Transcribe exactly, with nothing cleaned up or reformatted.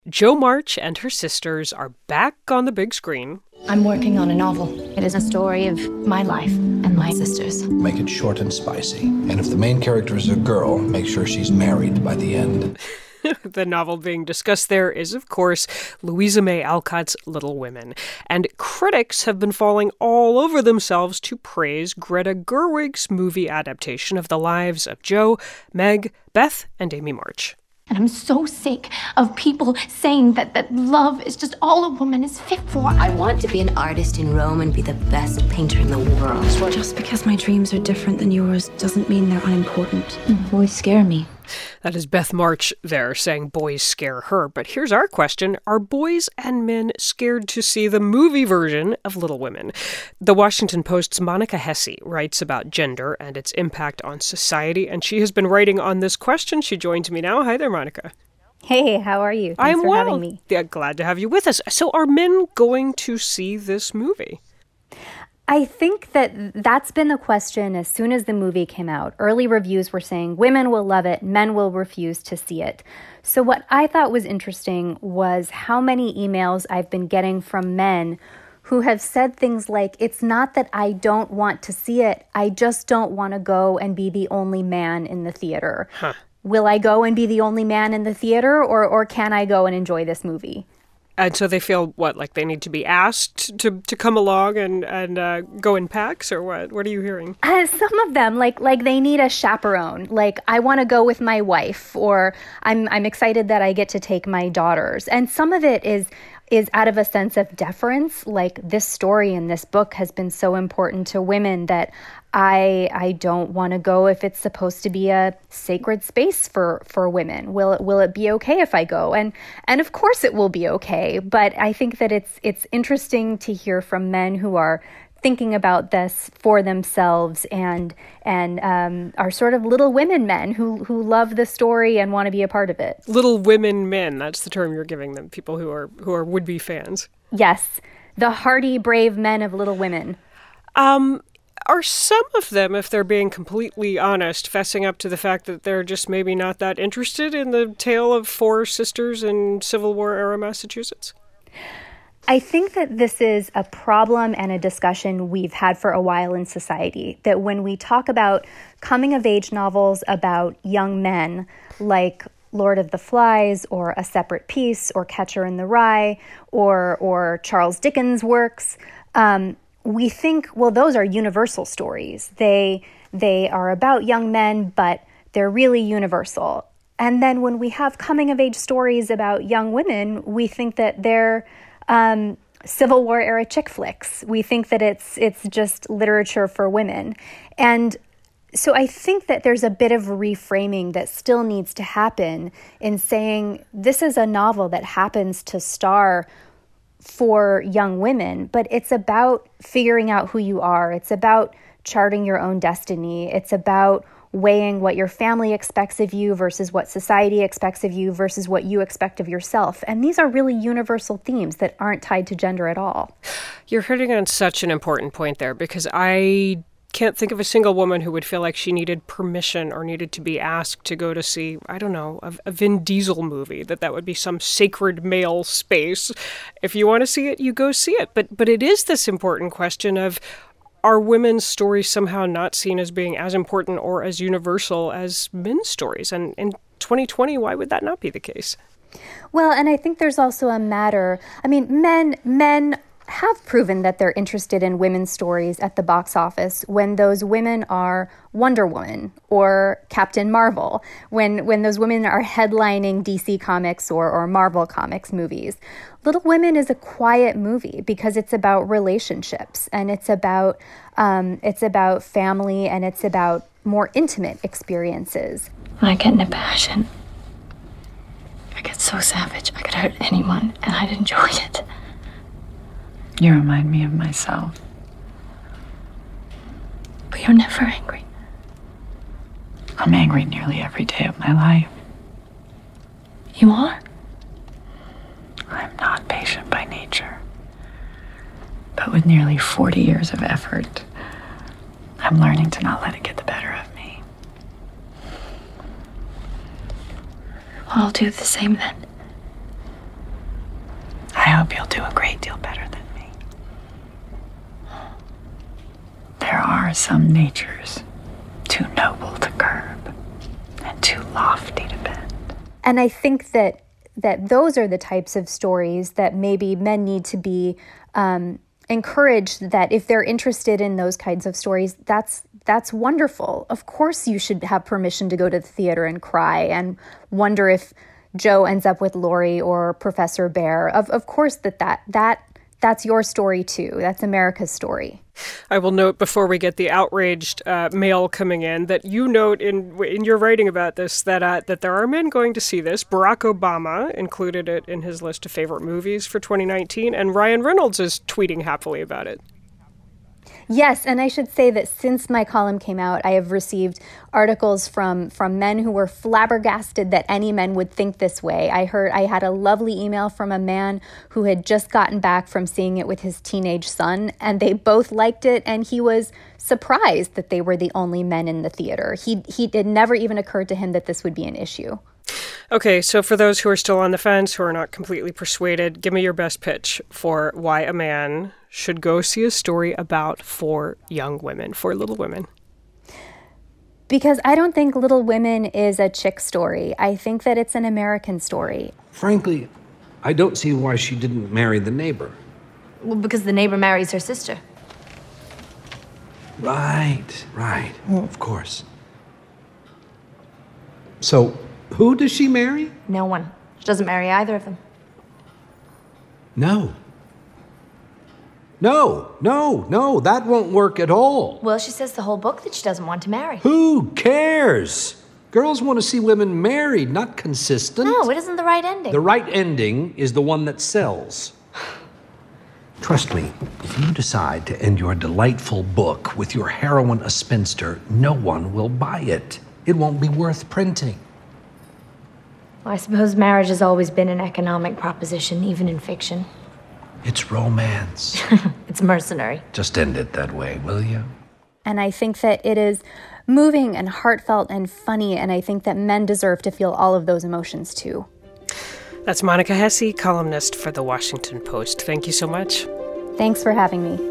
Jo March and her sisters are back on the big screen. I'm working on a novel. It is a story of my life and my sisters. Make it short and spicy. And if the main character is a girl, make sure she's married by the end. The novel being discussed there is, of course, Louisa May Alcott's Little Women. And critics have been falling all over themselves to praise Greta Gerwig's movie adaptation of the lives of Jo, Meg, Beth, and Amy March. And I'm so sick of people saying that, that love is just all a woman is fit for. I want to be an artist in Rome and be the best painter in the world. Just because my dreams are different than yours doesn't mean they're unimportant. Boys scare me. That is Beth March there saying boys scare her. But here's our question. Are boys and men scared to see the movie version of Little Women? The Washington Post's Monica Hesse writes about gender and its impact on society, and she has been writing on this question. She joins me now. Hi there, Monica. Hey, how are you? Thanks I'm for well. having me. Yeah, glad to have you with us. So are men going to see this movie? I think that that's been the question as soon as the movie came out. Early reviews were saying women will love it, men will refuse to see it. So what I thought was interesting was how many emails I've been getting from men who have said things like, it's not that I don't want to see it, I just don't want to go and be the only man in the theater. Huh. Will I go and be the only man in the theater, or or can I go and enjoy this movie? And so they feel, what, like they need to be asked to, to come along and, and uh, go in packs, or what? What are you hearing? Uh, some of them, like like they need a chaperone. Like, I want to go with my wife, or I'm I'm excited that I get to take my daughters. And some of it is is out of a sense of deference. Like, this story in this book has been so important to women that I I don't want to go if it's supposed to be a sacred space for, for women. Will it will it be okay if I go? And and of course it will be okay. But I think that it's it's interesting to hear from men who are thinking about this for themselves and and um, are sort of little women men who who love the story and want to be a part of it. Little women men, that's the term you're giving them, people who are who are would-be fans. Yes, the hardy, brave men of Little Women. Um, are some of them, if they're being completely honest, fessing up to the fact that they're just maybe not that interested in the tale of four sisters in Civil War-era Massachusetts? I think that this is a problem and a discussion we've had for a while in society, that when we talk about coming-of-age novels about young men, like Lord of the Flies or A Separate Peace or Catcher in the Rye or or Charles Dickens' works, um, we think, well, those are universal stories. They they are about young men, but they're really universal. And then when we have coming-of-age stories about young women, we think that they're um, Civil War era chick flicks. We think that it's it's just literature for women. And so I think that there's a bit of reframing that still needs to happen in saying this is a novel that happens to star for young women, but it's about figuring out who you are. It's about charting your own destiny. It's about weighing what your family expects of you versus what society expects of you versus what you expect of yourself. And these are really universal themes that aren't tied to gender at all. You're hitting on such an important point there, because I can't think of a single woman who would feel like she needed permission or needed to be asked to go to see, I don't know, a, a Vin Diesel movie, that that would be some sacred male space. If you want to see it, you go see it. But but it is this important question of, are women's stories somehow not seen as being as important or as universal as men's stories? And in twenty twenty, why would that not be the case? Well, and I think there's also a matter, I mean, men men have proven that they're interested in women's stories at the box office when those women are Wonder Woman or Captain Marvel, when when those women are headlining D C Comics or, or Marvel Comics movies. Little Women is a quiet movie because it's about relationships, and it's about um, it's about family, and it's about more intimate experiences. When I get in a passion, I get so savage I could hurt anyone, and I'd enjoy it. You remind me of myself. But you're never angry. I'm angry nearly every day of my life. You are? I'm not patient by nature. But with nearly forty years of effort, I'm learning to not let it get the better of me. Well, I'll do the same then. hope you'll do a great deal better than me. There are some natures too noble to curb and too lofty to bend. And I think that that those are the types of stories that maybe men need to be um, encouraged, that if they're interested in those kinds of stories, that's that's wonderful. Of course you should have permission to go to the theater and cry and wonder if Joe ends up with Laurie or Professor Bear. Of of course that, that that that's your story too. That's America's story. I will note before we get the outraged uh, mail coming in that you note in in your writing about this that uh, that there are men going to see this. Barack Obama included it in his list of favorite movies for twenty nineteen, and Ryan Reynolds is tweeting happily about it. Yes, and I should say that since my column came out, I have received articles from from men who were flabbergasted that any men would think this way. I heard I had a lovely email from a man who had just gotten back from seeing it with his teenage son, and they both liked it, and he was surprised that they were the only men in the theater. He he it never even occurred to him that this would be an issue. Okay, so for those who are still on the fence, who are not completely persuaded, give me your best pitch for why a man should go see a story about four young women, four little women. Because I don't think Little Women is a chick story. I think that it's an American story. Frankly, I don't see why she didn't marry the neighbor. Well, because the neighbor marries her sister. Right, right, of course. So, who does she marry? No one. She doesn't marry either of them. No. No, no, no, that won't work at all. Well, she says the whole book that she doesn't want to marry. Who cares? Girls want to see women married, not consistent. No, it isn't the right ending. The right ending is the one that sells. Trust me, if you decide to end your delightful book with your heroine a spinster, no one will buy it. It won't be worth printing. Well, I suppose marriage has always been an economic proposition, even in fiction. It's romance. It's mercenary. Just end it that way, will you? And I think that it is moving and heartfelt and funny, and I think that men deserve to feel all of those emotions too. That's Monica Hesse, columnist for The Washington Post. Thank you so much. Thanks for having me.